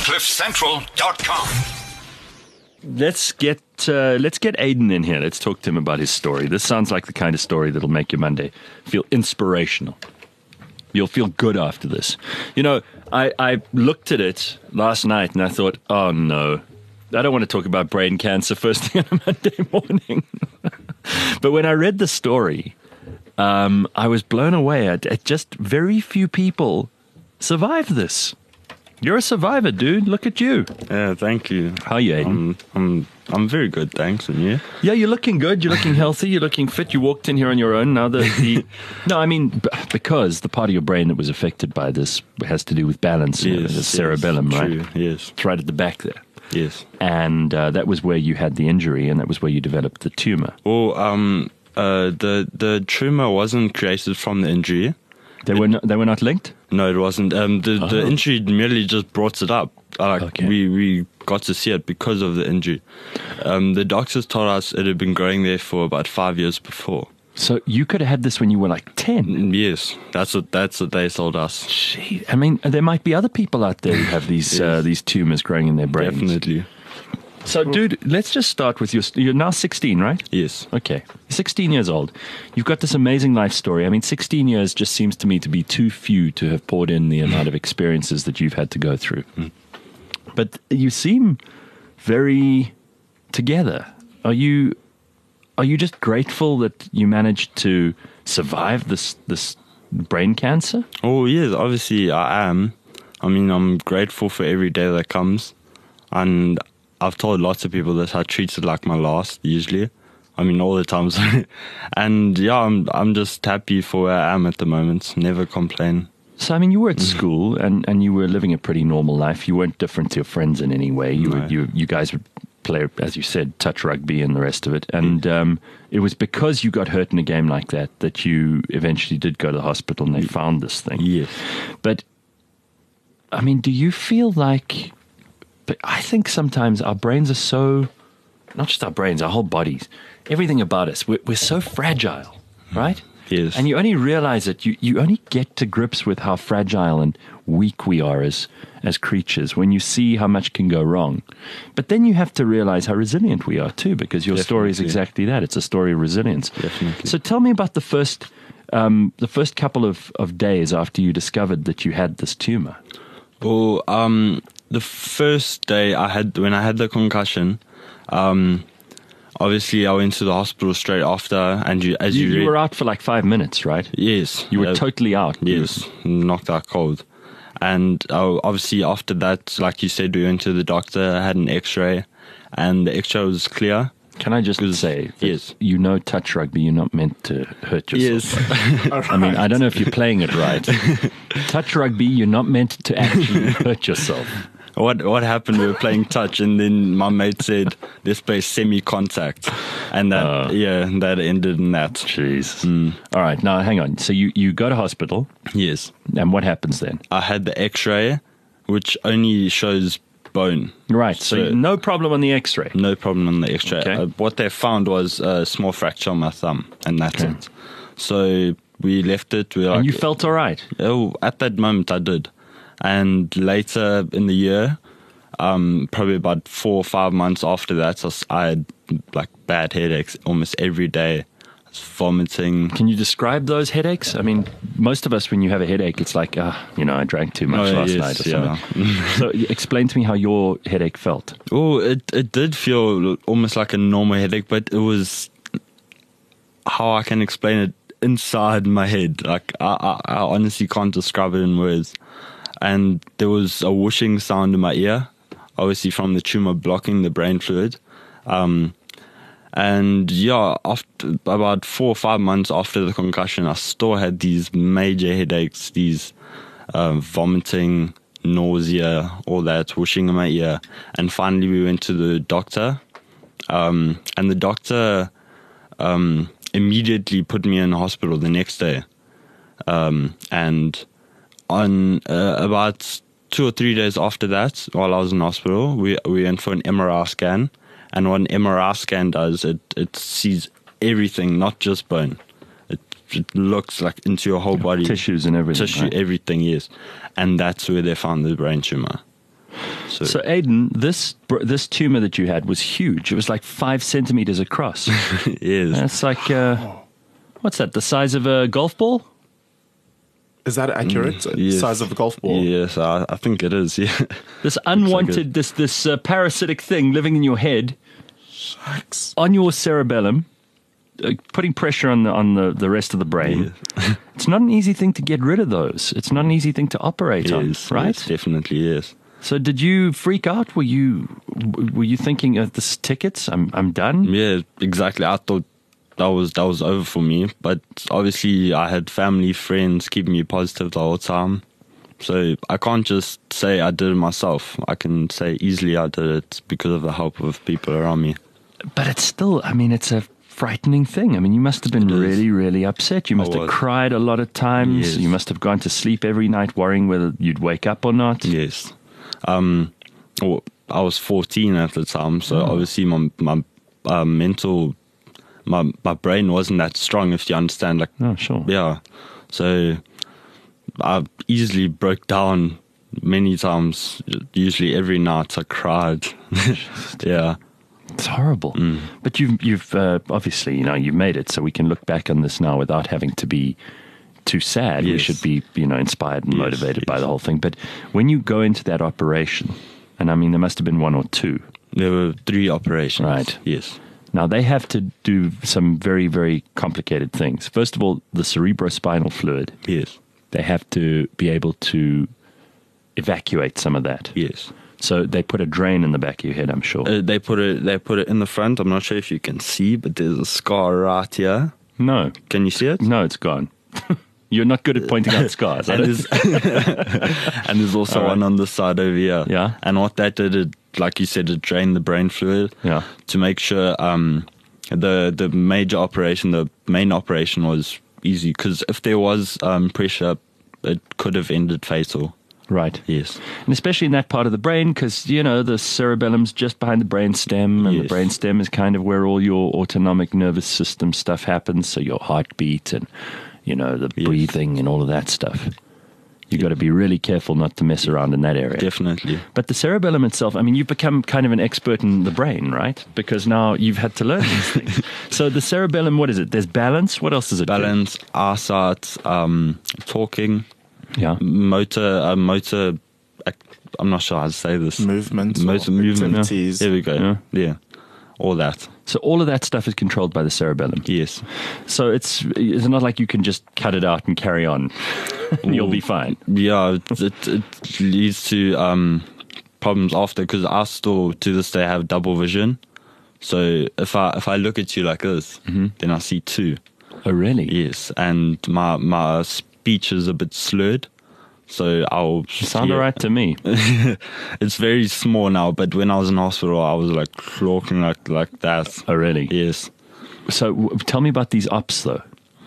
CliffCentral.com. Let's get Aiden in here. Let's talk to him about his story. This sounds like the kind of story that'll make your Monday feel inspirational. You'll feel good after this. You know, I looked at it last night and I thought, oh no, I don't want to talk about brain cancer first thing on a Monday morning. But when I read the story, I was blown away at just very few people survive this. You're a survivor, dude. Look at you. Yeah, thank you. How are you, Aiden? I'm very good, thanks. And you? Yeah, you're looking good. You're looking healthy. You're looking fit. You walked in here on your own. Now no, I mean because the part of your brain that was affected by this has to do with balance. Yes, the cerebellum, yes, right? True, yes, it's right at the back there. Yes, and that was where you had the injury, and that was where you developed the tumor. Well, the tumor wasn't created from the injury. They were not linked? No, it wasn't. The injury merely just brought it up. Okay. We got to see it because of the injury. The doctors told us it had been growing there for about 5 years before. So you could have had this when you were like 10? Yes, that's what they told us. Gee, I mean, there might be other people out there who have these these tumors growing in their brains. Definitely. So, dude, let's just start with you're now 16, right? Yes. Okay. 16 years old. You've got this amazing life story. I mean, 16 years just seems to me to be too few to have poured in the amount of experiences that you've had to go through. But you seem very together. Are you just grateful that you managed to survive this brain cancer? Oh, yes, obviously I am. I mean, I'm grateful for every day that comes. And I've told lots of people that I treat it like my last, usually. I mean, all the times. And yeah, I'm just happy for where I am at the moment. Never complain. So, I mean, you were at school and you were living a pretty normal life. You weren't different to your friends in any way. You guys would play, as you said, touch rugby and the rest of it. And it was because you got hurt in a game like that you eventually did go to the hospital and they found this thing. Yes. But, I mean, do you feel like... But I think sometimes our brains are so, not just our brains, our whole bodies, everything about us, we're so fragile, right? Yes. And you only realize it, you only get to grips with how fragile and weak we are as creatures when you see how much can go wrong. But then you have to realize how resilient we are too, because your story is exactly that. It's a story of resilience. Definitely. So tell me about the first couple of days after you discovered that you had this tumor. Well, the first day when I had the concussion, obviously I went to the hospital straight after, and you were out for like 5 minutes, right? Yes, you were totally out. Yes, knocked out cold, and obviously after that, like you said, we went to the doctor, had an X-ray, and the X-ray was clear. Can I just say, yes, you know, touch rugby, you're not meant to hurt yourself. Yes. I mean, I don't know if you're playing it right. Touch rugby, you're not meant to actually hurt yourself. What happened? We were playing touch, and then my mate said, "Let's play semi-contact," and that ended in that. Jeez. All right, now hang on. So you go to hospital. Yes. And what happens then? I had the X-ray, which only shows bone. Right. So no problem on the X-ray. No problem on the X-ray. Okay. What they found was a small fracture on my thumb, and that's it. So we left it. And you felt all right? Oh, at that moment I did. And later in the year, probably about 4 or 5 months after that, I had like bad headaches almost every day. I was vomiting. Can you describe those headaches? I mean, most of us, when you have a headache, it's like, I drank too much last night or something. So explain to me how your headache felt. Oh, it did feel almost like a normal headache, but it was, how I can explain it, inside my head. Like I honestly can't describe it in words. And there was a whooshing sound in my ear, obviously from the tumor blocking the brain fluid. And yeah, after about 4 or 5 months after the concussion, I still had these major headaches, these vomiting, nausea, all that, whooshing in my ear. And finally we went to the doctor, and the doctor immediately put me in hospital the next day. And on about 2 or 3 days after that, while I was in hospital, we went for an MRI scan. And what an MRI scan does, it sees everything, not just bone. It looks like into your whole body. Tissues and everything. Everything, yes. And that's where they found the brain tumor. So, Aidan, this tumor that you had was huge. It was like 5 centimeters across. yes. That's like, what's that, the size of a golf ball? Is that accurate? Yes. Size of a golf ball? Yes, I think it is, yeah. This unwanted, this parasitic thing living in your head, Shucks. on your cerebellum, putting pressure on the rest of the brain. Yeah. It's not an easy thing to get rid of those. It's not an easy thing to operate on, right? Yes, definitely, yes. So did you freak out? Were you thinking of this tickets? I'm done? Yeah, exactly. I thought that was over for me. But obviously I had family, friends keeping me positive the whole time. So I can't just say I did it myself. I can say easily I did it because of the help of people around me. But it's still, I mean, it's a frightening thing. I mean, you must have been really, really upset. You must have cried a lot of times. Yes. You must have gone to sleep every night worrying whether you'd wake up or not. Yes. Well, I was 14 at the time, so obviously my mental, my brain wasn't that strong, if you understand. Like, Oh, sure. yeah. So I easily broke down many times. Usually every night I cried. yeah. It's horrible. But you've obviously, you've made it, so we can look back on this now without having to be too sad. We Yes. should be, inspired and Yes, motivated by yes. the whole thing. But when you go into that operation, and I mean, there must have been 1 or 2. There were 3 operations. Right. Yes. Now, they have to do some very, very complicated things. First of all, the cerebrospinal fluid, Yes. they have to be able to evacuate some of that. Yes. So they put a drain in the back of your head, I'm sure. They put it in the front. I'm not sure if you can see, but there's a scar right here. No, Can you see it? no, it's gone. You're not good at pointing out scars. And there's, and there's also All right. one on the side over here. Yeah. And what that did, it, like you said, it drained the brain fluid. Yeah. To make sure the major operation, the main operation, was easy, because if there was pressure, it could have ended fatal. Right. Yes. And especially in that part of the brain, because, the cerebellum's just behind the brain stem, and the Yes. brain stem is kind of where all your autonomic nervous system stuff happens, so your heartbeat and, the Yes. breathing and all of that stuff. You've got to be really careful not to mess around in that area. Definitely. But the cerebellum itself, I mean, you've become kind of an expert in the brain, right? Because now you've had to learn these things. So the cerebellum, what is it? There's balance. What else does it Balance, eyesight, talking, do? Yeah. motor. I'm not sure how to say this. Movement. Motor or movement. activities. There we go. Yeah. All that. So all of that stuff is controlled by the cerebellum. Yes. So it's not like you can just cut it out and carry on. You'll be fine. Yeah, it leads to problems after, because I still to this day have double vision. So if I look at you like this, then I see 2. Oh, really? Yes, and my speech is a bit slurred. So I'll Sound all right to me. It's very small now, but when I was in hospital, I was like talking like that. Oh, really? Yes. So tell me about these ops, though.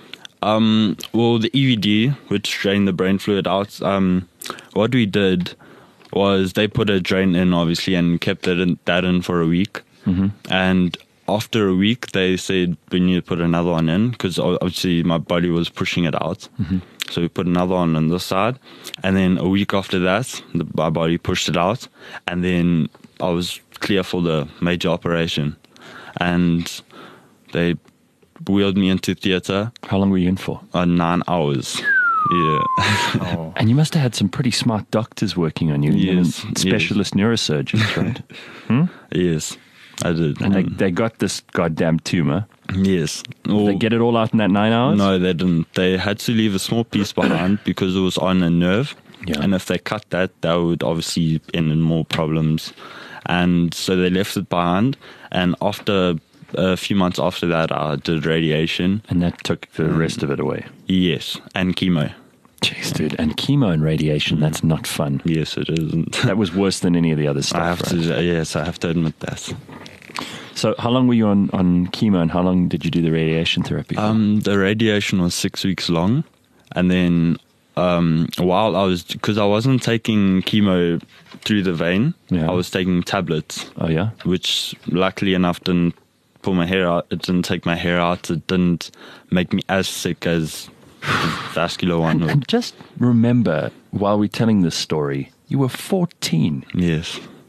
Well, the EVD, which drained the brain fluid out, what we did was they put a drain in, obviously, and kept that in for a week. And after a week, they said we need to put another one in, because obviously my body was pushing it out. So we put another one on this side. And then a week after that, my body pushed it out. And then I was clear for the major operation. And they wheeled me into theatre. How long were you in for? 9 hours. Yeah. Oh. And you must have had some pretty smart doctors working on you. Yes, And specialist neurosurgeons, right? Yes, I did. And they got this goddamn tumor. Yes. Did they get it all out in that 9 hours? No, they didn't. They had to leave a small piece behind because it was on a nerve. Yeah. And if they cut that would obviously end in more problems. And so they left it behind. And after a few months after that, I did radiation. And that took the rest of it away. Yes. And chemo. Jeez, dude. And chemo and radiation, that's not fun. Yes, it isn't. That was worse than any of the other stuff. I have right? I have to admit that. So how long were you on chemo, and how long did you do the radiation therapy for? The radiation was 6 weeks long. And then while because I wasn't taking chemo through the vein, Yeah. I was taking tablets, Oh, yeah? which luckily enough didn't pull my hair out. It didn't take my hair out. It didn't make me as sick as the vascular one. And just remember, while we're telling this story, you were 14. Yes.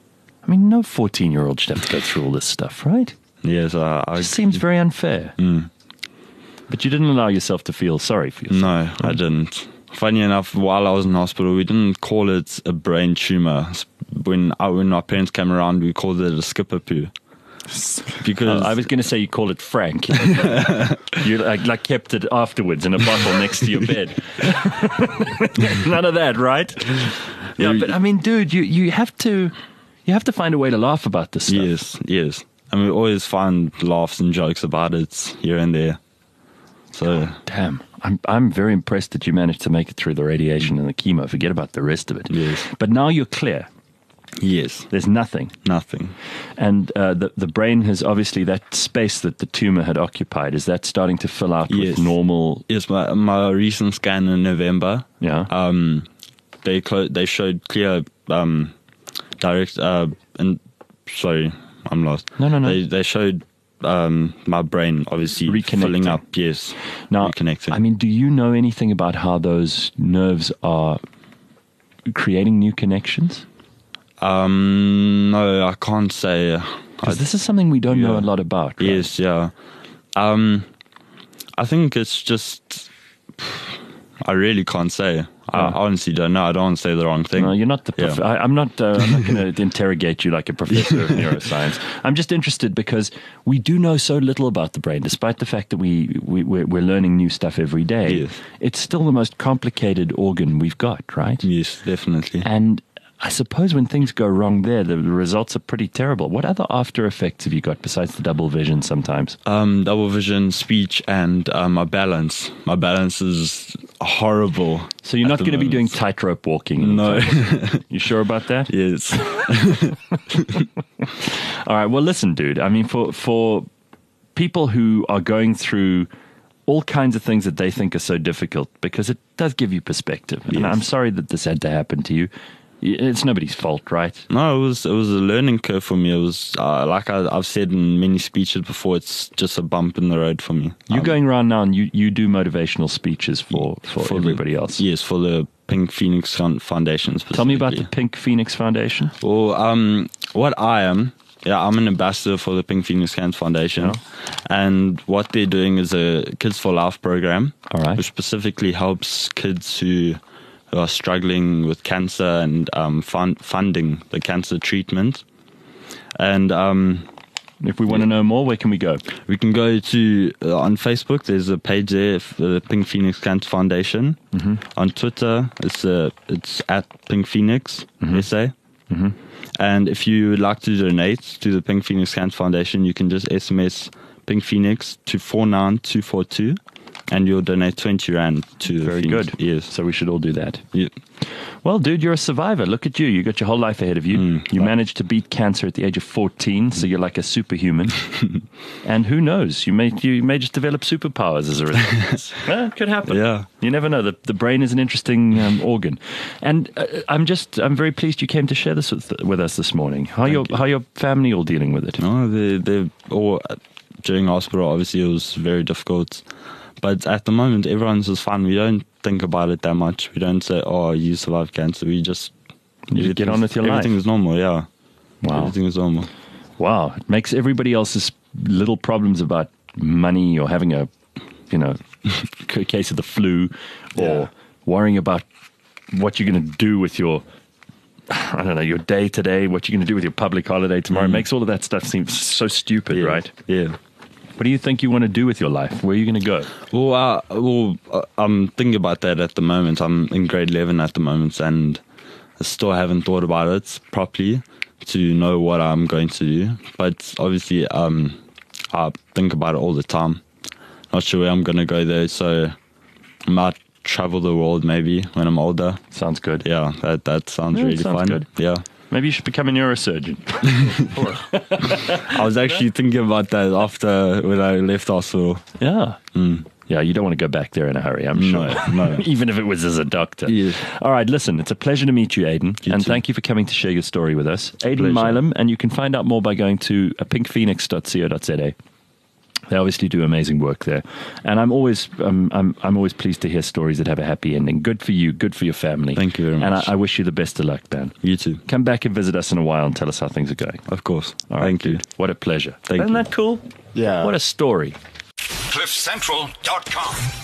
I mean, no 14-year-old should have to go through all this stuff, right? Yes, It seems very unfair. But you didn't allow yourself to feel sorry for yourself. No, I didn't. Funny enough, while I was in hospital, we didn't call it a brain tumor. When my parents came around, we called it a skipper poo. Because I was going to say you called it Frank. You like kept it afterwards in a bottle next to your bed. None of that, right? Yeah, but I mean, dude, you have to find a way to laugh about this stuff. Yes. And we always find laughs and jokes about it here and there. So Damn, I'm very impressed that you managed to make it through the radiation and the chemo. Forget about the rest of it. Yes. But now you're clear. yes, There's nothing. nothing. And the brain has obviously, that space that the tumor had occupied, is that starting to fill out Yes. with normal? Yes, my recent scan in November, Yeah. they showed clear direct and sorry, I'm lost. No. They showed my brain obviously Reconnecting. filling up. Yes, Now, reconnecting. I mean, do you know anything about how those nerves are creating new connections? No, I can't say. Because this is something we don't know a yeah. lot about. Right? Yes, yeah. I think it's just. I really can't say. I honestly don't know. I don't want to say the wrong thing. No, you're not the. Yeah. I'm not going to interrogate you like a professor of neuroscience. I'm just interested because we do know so little about the brain, despite the fact that we're learning new stuff every day. Yes. It's still the most complicated organ we've got, right? Yes, definitely. And I suppose when things go wrong there, the results are pretty terrible. What other after effects have you got besides the double vision sometimes? Double vision, speech, and my balance. My balance is horrible. So you're not at the going to be doing moment. tightrope walking? No. You sure about that? Yes. All right. Well, listen, dude. I mean, for people who are going through all kinds of things that they think are so difficult, because it does give you perspective. And Yes. I'm sorry that this had to happen to you. It's nobody's fault, right? No, it was a learning curve for me. It was like I've said in many speeches before. It's just a bump in the road for me. You're going around now and you do motivational speeches for everybody else. Yes, for the Pink Phoenix Foundation. Tell me about the specifically. Pink Phoenix Foundation. Well, what I am, I'm an ambassador for the Pink Phoenix Foundation, Yeah. and what they're doing is a Kids for Life program, All right. which specifically helps kids who are struggling with cancer and funding the cancer treatment. And If we want to know more, where can we go? we can go to on Facebook. There's a page there for the Pink Phoenix Cancer Foundation. Mm-hmm. On Twitter, it's at Pink Phoenix SA. Mm-hmm. And if you would like to donate to the Pink Phoenix Cancer Foundation, you can just SMS Pink Phoenix to 49242, and you'll donate 20 Rand to Very Phoenix. good. Yes. So we should all do that. Yeah. Well, dude, you're a survivor. Look at you. You got your whole life ahead of you. You managed to beat cancer at the age of 14, so you're like a superhuman. And who knows? You may just develop superpowers as a result. Well, it could happen. Yeah. You never know. The brain is an interesting organ. And I'm very pleased you came to share this with us this morning. How your family all dealing with it? No, they're all during hospital. Obviously, it was very difficult. But at the moment, everyone's just fine. We don't think about it that much. We don't say, "Oh, you survived cancer." We just get on with your life. Everything is normal. Yeah. Wow. Everything is normal. Wow. It makes everybody else's little problems about money or having a case of the flu or worrying about what you're going to do with your, I don't know, your day today, what you're going to do with your public holiday tomorrow. It makes all of that stuff seem so stupid, Yeah. right? Yeah. What do you think you want to do with your life? Where are you going to go? Well, I'm thinking about that at the moment. I'm in grade 11 at the moment, and I still haven't thought about it properly to know what I'm going to do. But obviously, I think about it all the time. Not sure where I'm going to go though, so I might travel the world maybe when I'm older. Sounds good. Yeah, that sounds Yeah, it really sounds fun. good. Yeah. Maybe you should become a neurosurgeon. I was actually thinking about that after when I left hospital. Yeah. Yeah, you don't want to go back there in a hurry, I'm sure. No. Even if it was as a doctor. Yeah. All right, listen, it's a pleasure to meet you, Aiden. You and too. thank you for coming to share your story with us. Aiden Pleasure. Milam, and you can find out more by going to pinkphoenix.co.za. They obviously do amazing work there, and I'm always pleased to hear stories that have a happy ending. Good for you, good for your family. Thank you very much. And I wish you the best of luck, Dan. You too. Come back and visit us in a while and tell us how things are going. Of course. All right, Thank you. dude. What a pleasure. Thank Isn't you. that cool? Yeah. What a story. CliffCentral.com.